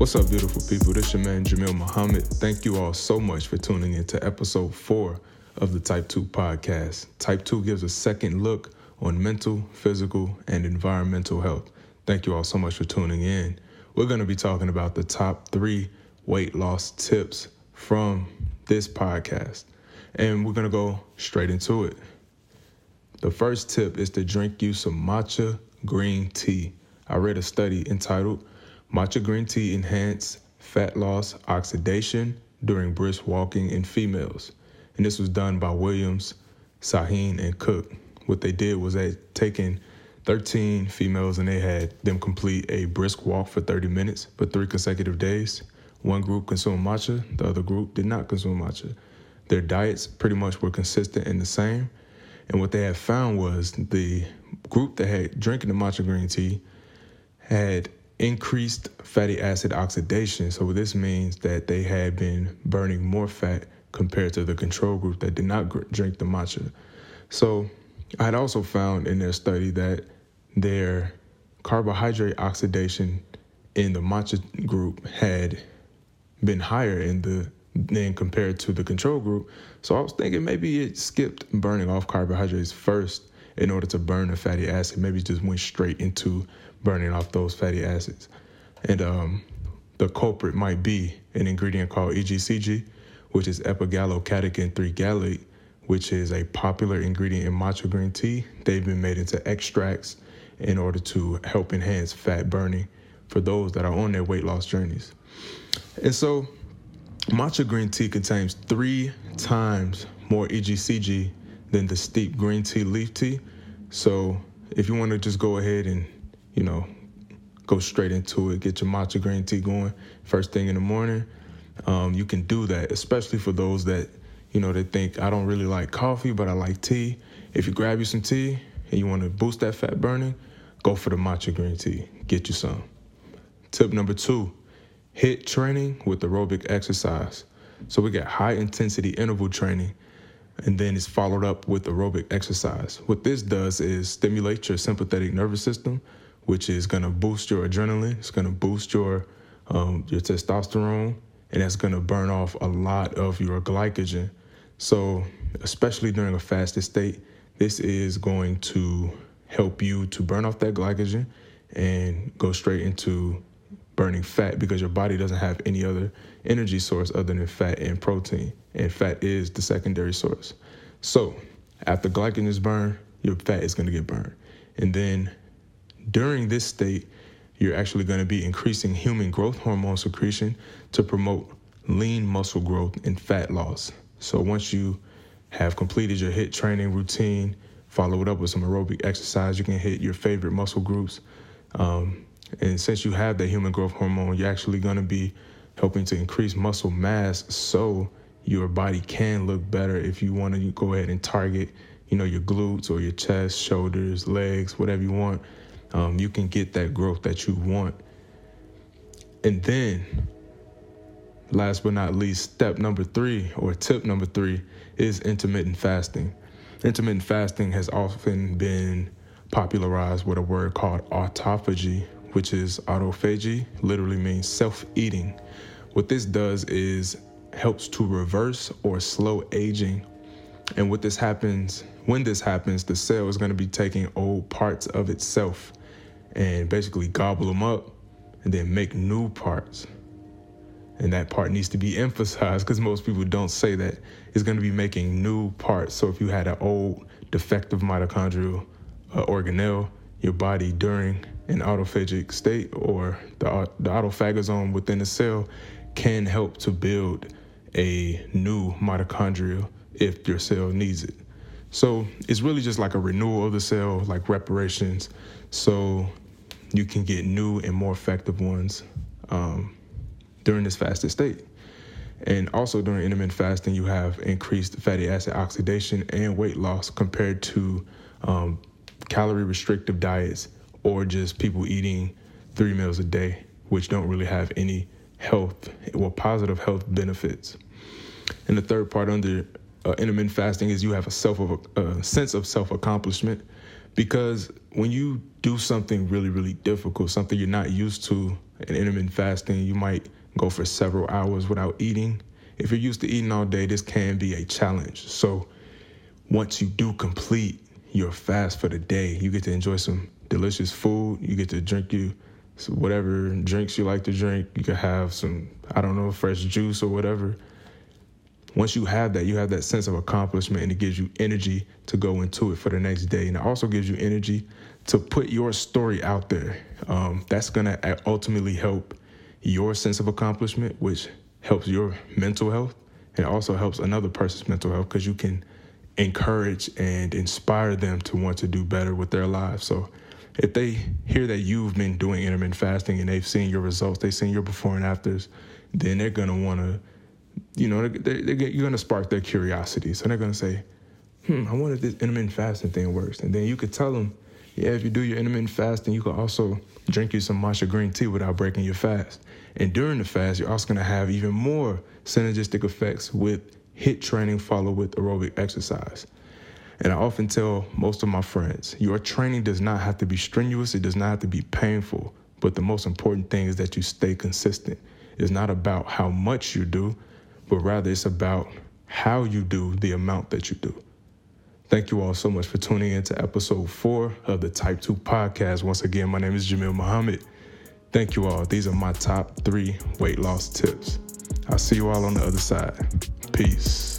What's up, beautiful people? This your man, Jamil Muhammad. Thank you all so much for tuning in to episode 4 of the Type 2 podcast. Type 2 gives a second look on mental, physical, and environmental health. Thank you all so much for tuning in. We're going to be talking about the top 3 weight loss tips from this podcast, and we're going to go straight into it. The first tip is to drink you some matcha green tea. I read a study entitled Matcha Green Tea Enhance Fat Loss Oxidation During Brisk Walking in Females. And this was done by Williams, Sahin, and Cook. What they did was they taken 13 females and they had them complete a brisk walk for 30 minutes for 3 consecutive days. One group consumed matcha, the other group did not consume matcha. Their diets pretty much were consistent and the same. And what they had found was the group that had drinking the matcha green tea had increased fatty acid oxidation. So this means that they had been burning more fat compared to the control group that did not drink the matcha. So I had also found in their study that their carbohydrate oxidation in the matcha group had been higher than compared to the control group. So I was thinking maybe it skipped burning off carbohydrates first in order to burn the fatty acid. Maybe it just went straight into burning off those fatty acids. And the culprit might be an ingredient called EGCG, which is epigallocatechin 3 gallate, which is a popular ingredient in matcha green tea. They've been made into extracts in order to help enhance fat burning for those that are on their weight loss journeys. And so matcha green tea contains 3 times more EGCG than the steep green tea leaf tea. So if you want to just go ahead and, go straight into it, get your matcha green tea going first thing in the morning, you can do that, especially for those that, they think, I don't really like coffee, but I like tea. If you grab you some tea and you want to boost that fat burning, go for the matcha green tea. Get you some. Tip number 2, HIIT training with aerobic exercise. So we got high intensity interval training, and then it's followed up with aerobic exercise. What this does is stimulate your sympathetic nervous system, which is going to boost your adrenaline. It's going to boost your testosterone, and that's going to burn off a lot of your glycogen. So especially during a fasted state, this is going to help you to burn off that glycogen and go straight into burning fat, because your body doesn't have any other energy source other than fat and protein, and fat is the secondary source. So after glycogen is burned, your fat is going to get burned. And then during this state, you're actually going to be increasing human growth hormone secretion to promote lean muscle growth and fat loss. So once you have completed your HIIT training routine, follow it up with some aerobic exercise, you can hit your favorite muscle groups. And since you have that human growth hormone, you're actually going to be helping to increase muscle mass so your body can look better. If you want to go ahead and target, your glutes or your chest, shoulders, legs, whatever you want, you can get that growth that you want. And then, last but not least, tip number 3 is intermittent fasting. Intermittent fasting has often been popularized with a word called autophagy, which is autophagy, literally means self-eating. What this does is helps to reverse or slow aging. And when this happens, the cell is going to be taking old parts of itself and basically gobble them up and then make new parts. And that part needs to be emphasized because most people don't say that. It's going to be making new parts. So if you had an old defective mitochondrial organelle, your body during an autophagic state or the autophagosome within the cell can help to build a new mitochondria if your cell needs it. So it's really just like a renewal of the cell, like reparations, so you can get new and more effective ones during this fasted state. And also during intermittent fasting, you have increased fatty acid oxidation and weight loss compared to calorie restrictive diets or just people eating 3 meals a day, which don't really have any positive health benefits. And the third part under intermittent fasting is you have a sense of self-accomplishment, because when you do something really, really difficult, something you're not used to an intermittent fasting, you might go for several hours without eating. If you're used to eating all day, this can be a challenge. So once you do complete your fast for the day, you get to enjoy some delicious food. You get to drink whatever drinks you like to drink. You can have some, fresh juice or whatever. Once you have that, you have that sense of accomplishment, and it gives you energy to go into it for the next day. And it also gives you energy to put your story out there. That's going to ultimately help your sense of accomplishment, which helps your mental health, and also helps another person's mental health, because you can encourage and inspire them to want to do better with their lives. So if they hear that you've been doing intermittent fasting and they've seen your results, they've seen your before and afters, then they're going to want to, you're going to spark their curiosity. So they're going to say, I wonder if this intermittent fasting thing works. And then you could tell them, yeah, if you do your intermittent fasting, you can also drink you some matcha green tea without breaking your fast. And during the fast, you're also going to have even more synergistic effects with HIIT training followed with aerobic exercise. And I often tell most of my friends, your training does not have to be strenuous. It does not have to be painful. But the most important thing is that you stay consistent. It's not about how much you do, but rather it's about how you do the amount that you do. Thank you all so much for tuning in to episode 4 of the Type 2 podcast. Once again, my name is Jamil Muhammad. Thank you all. These are my top 3 weight loss tips. I'll see you all on the other side. Peace.